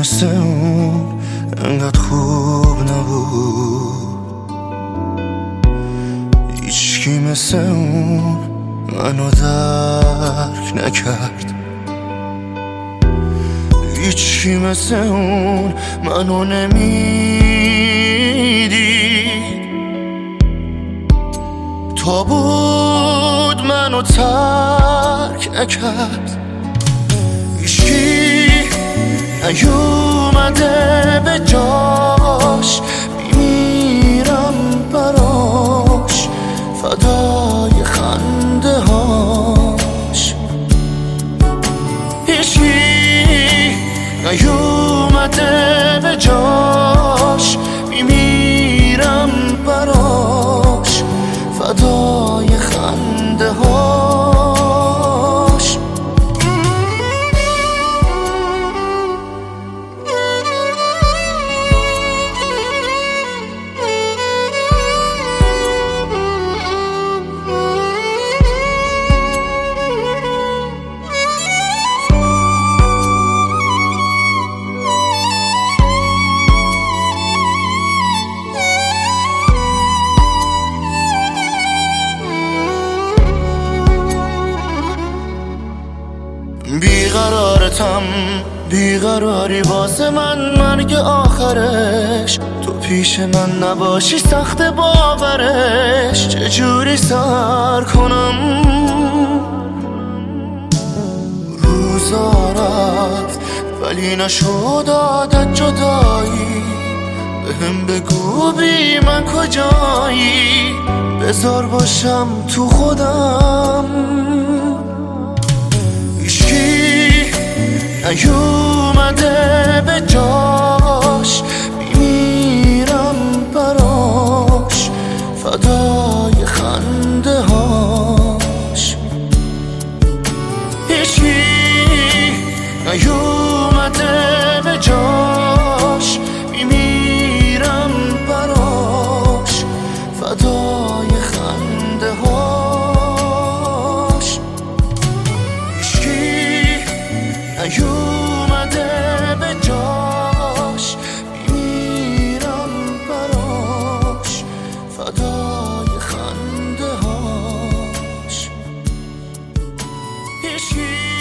مثل اون انقدر خوب نبود، هیچکی مثل اون منو درک نکرد، هیچکی مثل اون منو نمیدید. تا بود منو ترک نکرد، هیچکی نیومده به جاش، میمیرم براش فدای خنده هاش. هیچکی نیومده به جاش، میمیرم براش فدای خنده هاش. بیقرارتم، بیقراری واسه من مرگ آخرش، تو پیش من نباشی سخت باورش. چجوری سر کنم روزا رفت ولی نشد عادت جدایی. بهم بگو بی من کجایی، بذار باشم تو خودم. نیومده به جاش، میمیرم براش فدای خنده هاش. هیچکی نیومده به جاش، میمیرم براش فدای خنده هاش. هیچکی نیومده به جاش، میمیرم براش فدای خنده هاش. هیچکی